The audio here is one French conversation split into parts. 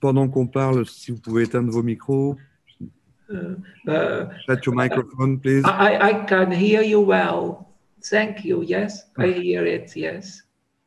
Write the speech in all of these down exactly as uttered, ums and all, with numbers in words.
pendant qu'on parle, si vous pouvez éteindre vos micros. Uh, uh, Shut your microphone, please. I, I can hear you well. Thank you. Yes, I hear it. Yes.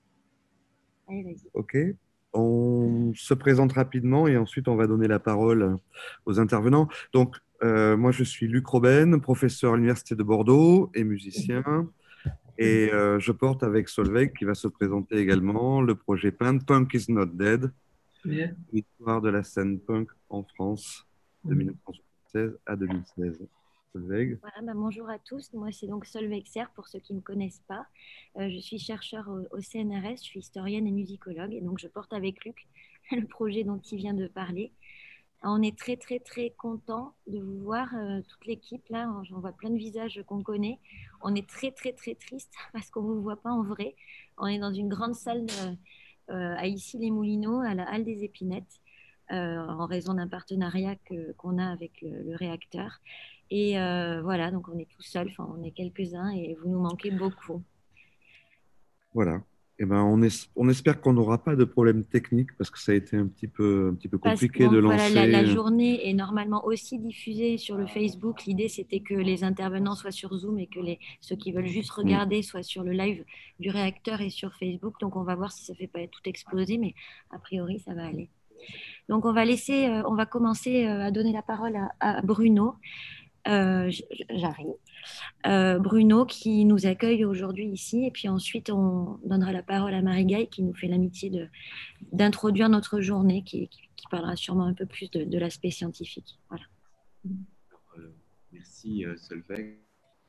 OK. On se présente rapidement et ensuite on va donner la parole aux intervenants. Donc, euh, moi je suis Luc Robben, professeur à l'Université de Bordeaux et musicien. Et euh, je porte avec Solveig, qui va se présenter également, le projet Punk, Punk is not dead, Yeah. l'histoire de la scène punk en France de mille neuf cent soixante-seize à deux mille seize. Solveig. Voilà, bah, bonjour à tous, moi c'est donc Solveig Serre pour ceux qui ne me connaissent pas. Euh, je suis chercheure au, au C N R S, je suis historienne et musicologue et donc je porte avec Luc le projet dont il vient de parler. On est très très très content de vous voir, euh, toute l'équipe là, j'en vois plein de visages qu'on connaît. On est très très très triste parce qu'on ne vous voit pas en vrai. On est dans une grande salle euh, euh, à Issy-les-Moulineaux, à la Halle des Épinettes, euh, en raison d'un partenariat que, qu'on a avec le, le réacteur. Et euh, voilà, donc on est tout seul, enfin on est quelques-uns et vous nous manquez beaucoup. Voilà. Eh ben, on, es- on espère qu'on n'aura pas de problème technique parce que ça a été un petit peu, un petit peu Parce que compliqué de bon, voilà, la, la lancer. journée est normalement aussi diffusée sur le Facebook. L'idée, c'était que les intervenants soient sur Zoom et que les, ceux qui veulent juste regarder soient sur le live du réacteur et sur Facebook. Donc, on va voir si ça ne fait pas tout exploser, mais a priori, ça va aller. Donc, on va laisser, euh, on va commencer euh, à donner la parole à, à Bruno. Euh, j- J'arrive. Euh, Bruno qui nous accueille aujourd'hui ici. Et puis ensuite, on donnera la parole à Marie-Gaille qui nous fait l'amitié de, d'introduire notre journée, qui, qui, qui parlera sûrement un peu plus de, de l'aspect scientifique. Voilà. Euh, merci euh, Solveig.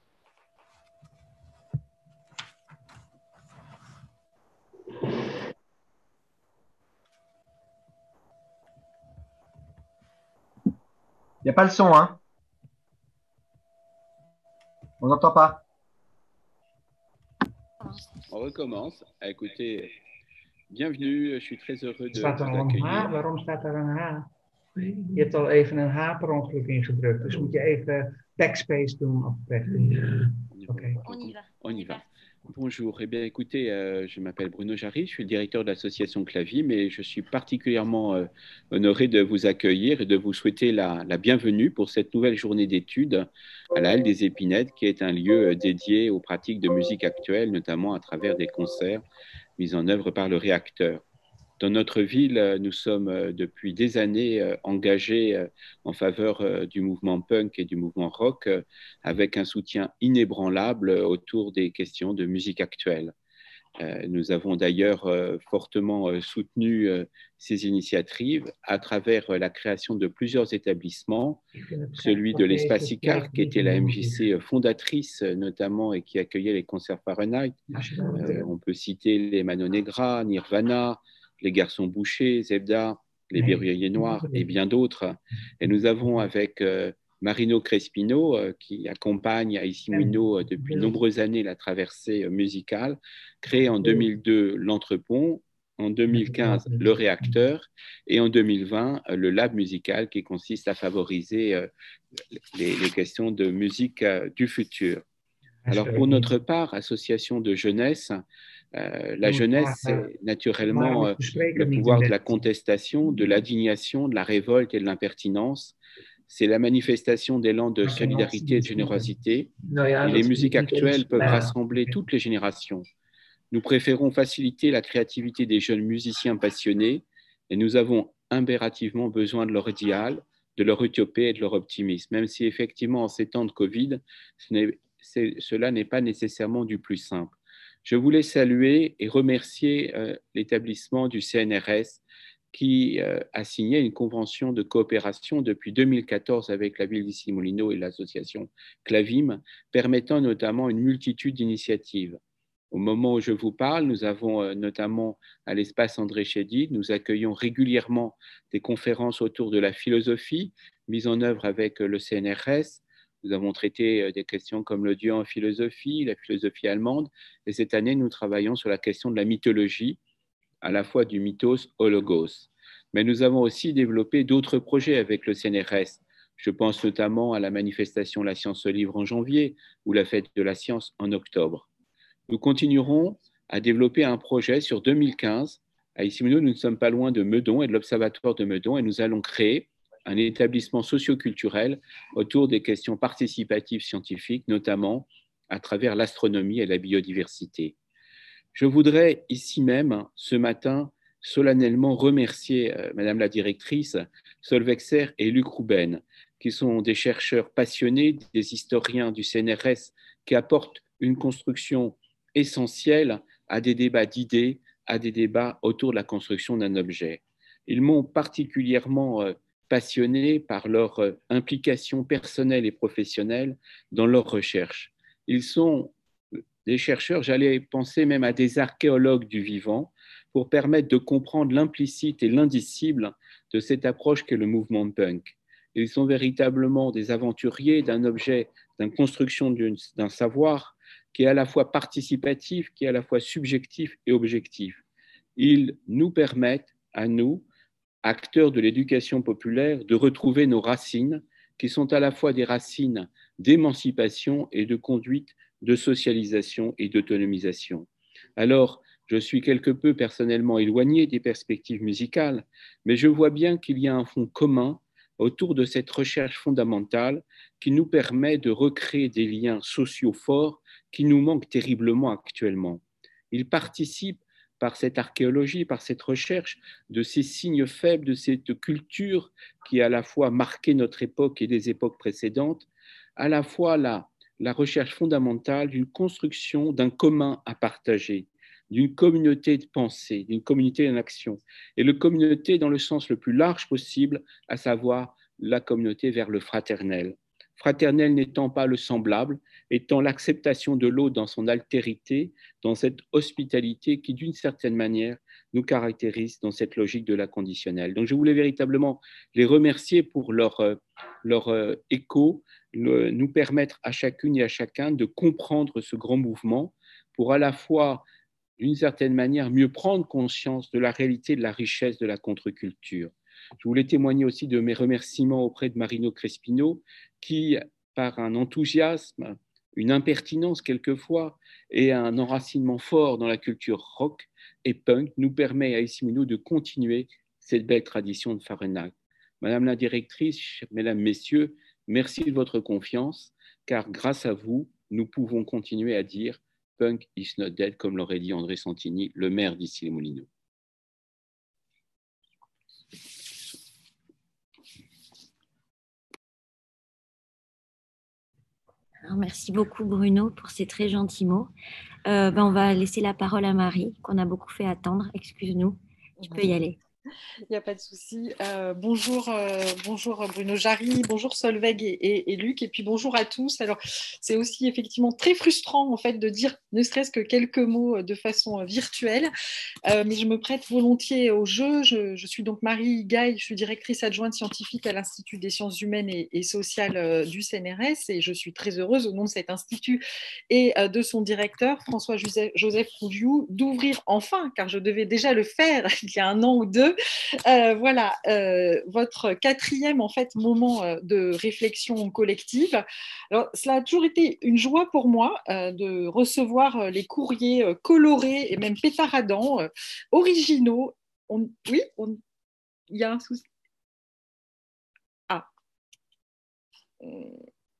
Il n'y a pas le son, hein? On n'entend pas. On recommence. Écoutez, bienvenue. Je suis très heureux de Staat er vous al een H? accueillir. Waarom staat er een H? Je hebt al even een H per ongeluk ingedrukt. Dus moet je even backspace doen of backspace. Okay. On y va. On y va. Bonjour. Eh bien, écoutez, euh, je m'appelle Bruno Jarry, je suis le directeur de l'association Clavim et je suis particulièrement euh, honoré de vous accueillir et de vous souhaiter la, la bienvenue pour cette nouvelle journée d'études à la Halle des Épinettes, qui est un lieu euh, dédié aux pratiques de musique actuelle, notamment à travers des concerts mis en œuvre par le réacteur. Dans notre ville, nous sommes depuis des années engagés en faveur du mouvement punk et du mouvement rock, avec un soutien inébranlable autour des questions de musique actuelle. Nous avons d'ailleurs fortement soutenu ces initiatives à travers la création de plusieurs établissements, celui de l'Espace Icare, qui était la M J C fondatrice notamment et qui accueillait les concerts Fahrenheit. On peut citer les Mano Negra, Nirvana, les Garçons Bouchers, Zebda, les Berruyers Noirs et bien d'autres. Et nous avons avec euh, Marino Crespino, euh, qui accompagne à Issy-Moulineaux euh, depuis de nombreuses années la traversée euh, musicale, créé en deux mille deux l'Entrepont, en deux mille quinze le Réacteur et en deux mille vingt euh, le Lab musical qui consiste à favoriser euh, les, les questions de musique euh, du futur. Alors pour notre part, association de jeunesse, Euh, la jeunesse, c'est naturellement euh, le pouvoir de la contestation, de l'indignation, de la révolte et de l'impertinence. C'est la manifestation d'élan de solidarité et de générosité. Et les musiques actuelles peuvent rassembler toutes les générations. Nous préférons faciliter la créativité des jeunes musiciens passionnés et nous avons impérativement besoin de leur idéal, de leur utopie et de leur optimisme, même si effectivement en ces temps de Covid, ce n'est, c'est, cela n'est pas nécessairement du plus simple. Je voulais saluer et remercier euh, l'établissement du C N R S qui euh, a signé une convention de coopération depuis deux mille quatorze avec la ville d'Issy-les-Moulineaux et l'association Clavim, permettant notamment une multitude d'initiatives. Au moment où je vous parle, nous avons euh, notamment à l'espace André Chédid, nous accueillons régulièrement des conférences autour de la philosophie mises en œuvre avec euh, le C N R S. Nous avons traité des questions comme le Dieu en philosophie, la philosophie allemande, et cette année, nous travaillons sur la question de la mythologie, à la fois du mythos au logos. Mais nous avons aussi développé d'autres projets avec le C N R S. Je pense notamment à la manifestation La Science se livre en janvier ou la fête de la science en octobre. Nous continuerons à développer un projet sur deux mille quinze À Issy-Moulineaux, nous ne sommes pas loin de Meudon et de l'Observatoire de Meudon, et nous allons créer un établissement socio-culturel autour des questions participatives scientifiques, notamment à travers l'astronomie et la biodiversité. Je voudrais ici même, ce matin, solennellement remercier euh, Madame la directrice Solveig Serre et Luc Rouben, qui sont des chercheurs passionnés, des historiens du C N R S qui apportent une construction essentielle à des débats d'idées, à des débats autour de la construction d'un objet. Ils m'ont particulièrement euh, passionné par leur euh, implication personnelle et professionnelle dans leurs recherches. Ils sont des chercheurs, j'allais penser même à des archéologues du vivant, pour permettre de comprendre l'implicite et l'indicible de cette approche qu'est le mouvement punk. Ils sont véritablement des aventuriers d'un objet, d'une construction d'un savoir qui est à la fois participatif, qui est à la fois subjectif et objectif. Ils nous permettent, à nous, acteurs de l'éducation populaire, de retrouver nos racines, qui sont à la fois des racines d'émancipation et de conduite de socialisation et d'autonomisation. Alors, je suis quelque peu personnellement éloigné des perspectives musicales, mais je vois bien qu'il y a un fond commun autour de cette recherche fondamentale qui nous permet de recréer des liens sociaux forts qui nous manquent terriblement actuellement. Il participe par cette archéologie, par cette recherche, de ces signes faibles, de cette culture qui a à la fois marqué notre époque et des époques précédentes, à la fois la, la recherche fondamentale d'une construction d'un commun à partager, d'une communauté de pensée, d'une communauté en action, et le communauté dans le sens le plus large possible, à savoir la communauté vers le fraternel. Fraternel n'étant pas le semblable, étant l'acceptation de l'autre dans son altérité, dans cette hospitalité qui, d'une certaine manière, nous caractérise dans cette logique de la conditionnelle. Donc, je voulais véritablement les remercier pour leur, leur écho, le, nous permettre à chacune et à chacun de comprendre ce grand mouvement pour à la fois, d'une certaine manière, mieux prendre conscience de la réalité, de la richesse de la contre-culture. Je voulais témoigner aussi de mes remerciements auprès de Marino Crespino, qui, par un enthousiasme, une impertinence quelquefois, et un enracinement fort dans la culture rock et punk, nous permet à Issy-Moulineaux de continuer cette belle tradition de Fahrenheit. Madame la directrice, mesdames, messieurs, merci de votre confiance, car grâce à vous, nous pouvons continuer à dire « Punk is not dead », comme l'aurait dit André Santini, le maire d'Issy-les-Moulineaux. Alors, merci beaucoup Bruno pour ces très gentils mots. Euh, ben, on va laisser la parole à Marie, qu'on a beaucoup fait attendre. Excuse-nous, tu peux y aller. Il n'y a pas de souci. Euh, bonjour, euh, bonjour Bruno Jarry, bonjour Solveig et, et, et Luc, et puis bonjour à tous. Alors, c'est aussi effectivement très frustrant en fait de dire ne serait-ce que quelques mots de façon virtuelle, euh, mais je me prête volontiers au jeu. Je, je suis donc Marie Gaille, je suis directrice adjointe scientifique à l'Institut des sciences humaines et, et sociales euh, du C N R S, et je suis très heureuse au nom de cet institut et euh, de son directeur François-Joseph Joseph Roudiou d'ouvrir enfin, car je devais déjà le faire il y a un an ou deux, Euh, voilà, euh, votre quatrième en fait moment euh, de réflexion collective. Alors, cela a toujours été une joie pour moi euh, de recevoir euh, les courriers euh, colorés et même pétaradants, euh, originaux. On, oui, on, il y a un souci. Ah. Euh...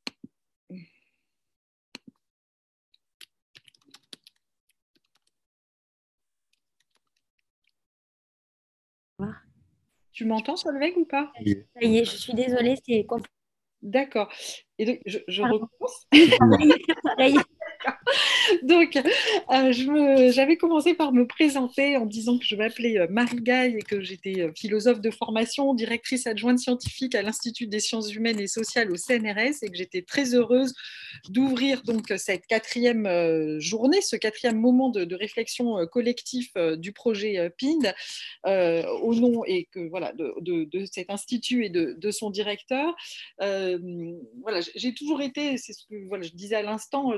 Tu m'entends, Solveig, ou pas? Ça y est, je suis désolée, c'est compliqué. D'accord. Et donc, je, je recommence. Pareil. Donc, euh, je me, j'avais commencé par me présenter en disant que je m'appelais euh, Marie Gaille et que j'étais euh, philosophe de formation, directrice adjointe scientifique à l'Institut des sciences humaines et sociales au C N R S, et que j'étais très heureuse d'ouvrir donc cette quatrième euh, journée, ce quatrième moment de, de réflexion euh, collectif euh, du projet euh, P I N D euh, au nom et que voilà de, de, de cet institut et de, de son directeur. Euh, voilà, j'ai toujours été, c'est ce que voilà, je disais à l'instant, très heureuse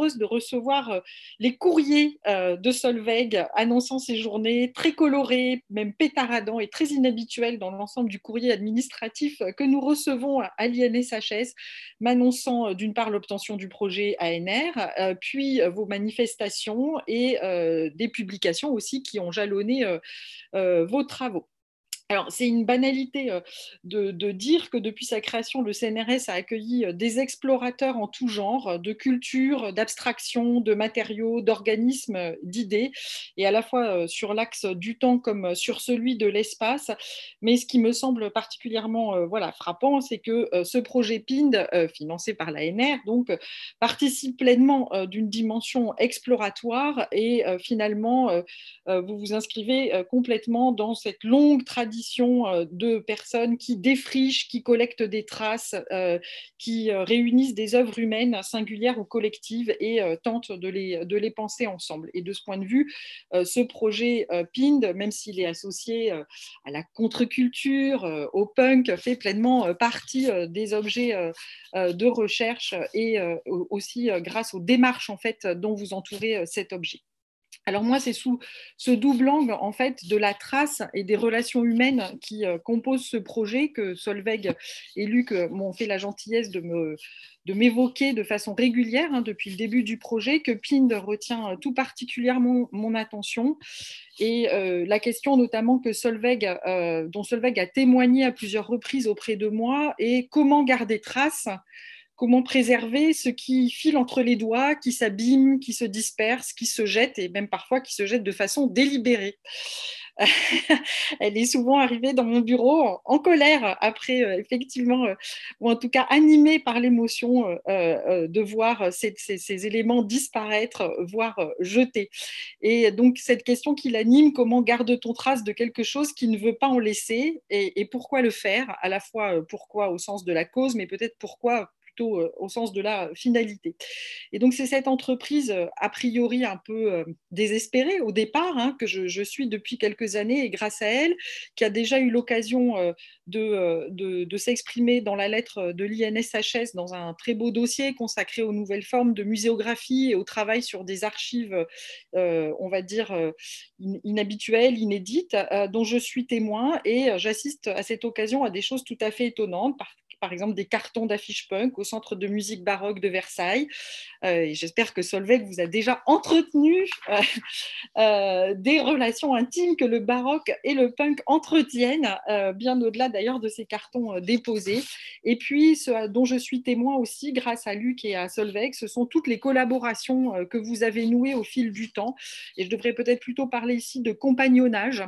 heureuse de recevoir les courriers de Solveig annonçant ces journées très colorés, même pétaradants et très inhabituels dans l'ensemble du courrier administratif que nous recevons à l'I N S H S, m'annonçant d'une part l'obtention du projet A N R, puis vos manifestations et des publications aussi qui ont jalonné vos travaux. Alors, c'est une banalité de, de dire que depuis sa création, le C N R S a accueilli des explorateurs en tout genre, de culture, d'abstraction, de matériaux, d'organismes, d'idées, et à la fois sur l'axe du temps comme sur celui de l'espace. Mais ce qui me semble particulièrement voilà, frappant, c'est que ce projet P I N D, financé par l'A N R, donc, participe pleinement d'une dimension exploratoire et finalement, vous vous inscrivez complètement dans cette longue tradition de personnes qui défrichent, qui collectent des traces, euh, qui réunissent des œuvres humaines singulières ou collectives et euh, tentent de les, de les penser ensemble. Et de ce point de vue, euh, ce projet euh, P I N D, même s'il est associé euh, à la contre-culture, euh, au punk, fait pleinement euh, partie euh, des objets euh, euh, de recherche et euh, aussi euh, grâce aux démarches en fait, dont vous entourez euh, cet objet. Alors moi, c'est sous ce double angle en fait, de la trace et des relations humaines qui euh, composent ce projet que Solveig et Luc euh, m'ont fait la gentillesse de me, de m'évoquer de façon régulière hein, depuis le début du projet, que P I N D retient tout particulièrement mon attention. Et euh, la question notamment que Solveig, euh, dont Solveig a témoigné à plusieurs reprises auprès de moi est comment garder trace. Comment préserver ce qui file entre les doigts, qui s'abîme, qui se disperse, qui se jette, et même parfois qui se jette de façon délibérée. Elle est souvent arrivée dans mon bureau en colère après, euh, effectivement, euh, ou en tout cas animée par l'émotion euh, euh, de voir ces, ces, ces éléments disparaître, voire euh, jeter. Et donc, cette question qui l'anime, comment garde-t-on trace de quelque chose qui ne veut pas en laisser et, et pourquoi le faire? À la fois, euh, pourquoi au sens de la cause, mais peut-être pourquoi au sens de la finalité. Et donc, c'est cette entreprise a priori un peu désespérée au départ, hein, que je, je suis depuis quelques années et grâce à elle, qui a déjà eu l'occasion de, de, de s'exprimer dans la lettre de l'I N S H S dans un très beau dossier consacré aux nouvelles formes de muséographie et au travail sur des archives, euh, on va dire, inhabituelles, inédites, euh, dont je suis témoin et j'assiste à cette occasion à des choses tout à fait étonnantes, par par exemple des cartons d'affiches punk au Centre de musique baroque de Versailles. Euh, et j'espère que Solveig vous a déjà entretenu euh, euh, des relations intimes que le baroque et le punk entretiennent, euh, bien au-delà d'ailleurs de ces cartons euh, déposés. Et puis, ce dont je suis témoin aussi, grâce à Luc et à Solveig, ce sont toutes les collaborations euh, que vous avez nouées au fil du temps. Et je devrais peut-être plutôt parler ici de compagnonnage.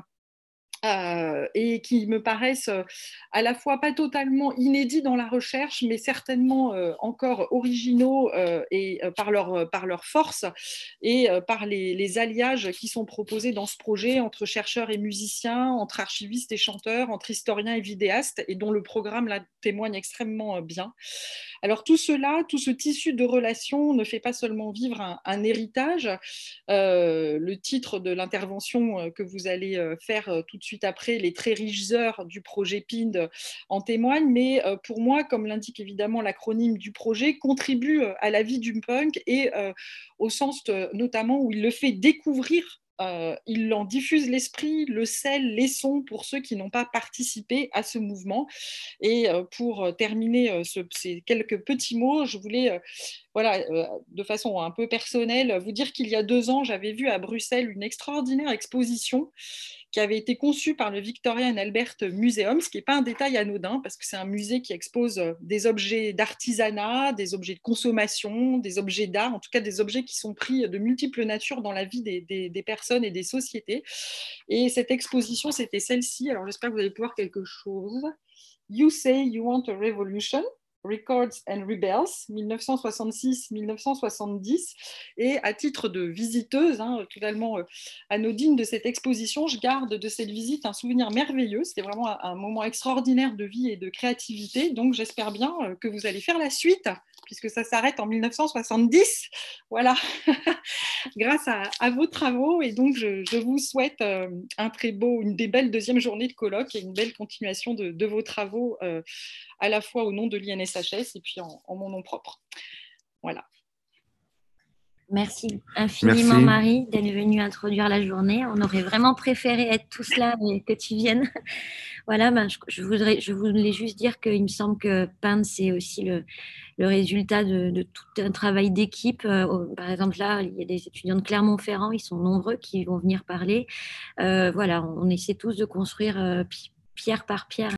Euh, et qui me paraissent euh, à la fois pas totalement inédits dans la recherche, mais certainement euh, encore originaux euh, et euh, par, leur, par leur force et euh, par les, les alliages qui sont proposés dans ce projet entre chercheurs et musiciens, entre archivistes et chanteurs, entre historiens et vidéastes, et dont le programme là, témoigne extrêmement bien. Alors tout cela, tout ce tissu de relations ne fait pas seulement vivre un, un héritage. Euh, le titre de l'intervention que vous allez faire tout de suite après, les très riches heures du projet P I N D en témoignent, mais pour moi, comme l'indique évidemment l'acronyme du projet, contribue à la vie du punk et euh, au sens notamment où il le fait découvrir. Euh, il en diffuse l'esprit, le scelle, les sons pour ceux qui n'ont pas participé à ce mouvement. Et euh, pour terminer euh, ce, ces quelques petits mots, je voulais, euh, voilà, euh, de façon un peu personnelle, vous dire qu'il y a deux ans, j'avais vu à Bruxelles une extraordinaire exposition qui avait été conçue par le Victoria and Albert Museum, ce qui n'est pas un détail anodin, parce que c'est un musée qui expose des objets d'artisanat, des objets de consommation, des objets d'art, en tout cas des objets qui sont pris de multiples natures dans la vie des, des, des personnes et des sociétés. Et cette exposition, c'était celle-ci. Alors j'espère que vous allez pouvoir quelque chose. You Say You Want a Revolution, Records and Rebels, mille neuf cent soixante-six mille neuf cent soixante-dix. Et à titre de visiteuse, hein, totalement euh, anodine de cette exposition, je garde de cette visite un souvenir merveilleux. C'était vraiment un, un moment extraordinaire de vie et de créativité. Donc j'espère bien euh, que vous allez faire la suite, puisque ça s'arrête en mille neuf cent soixante-dix. Voilà, grâce à, à vos travaux. Et donc je, je vous souhaite euh, un très beau, une des belles deuxième journée de colloque et une belle continuation de, de vos travaux, euh, à la fois au nom de l'I N S H S et puis en, en mon nom propre. Voilà. Merci infiniment, Merci. Marie, d'être venue introduire la journée. On aurait vraiment préféré être tous là et que tu viennes. Voilà, ben, je, je voudrais, je voulais juste dire qu'il me semble que peindre, c'est aussi le, le résultat de, de tout un travail d'équipe. Euh, par exemple, là, il y a des étudiants de Clermont-Ferrand, ils sont nombreux qui vont venir parler. Euh, voilà, on, on essaie tous de construire euh, pi- pierre par pierre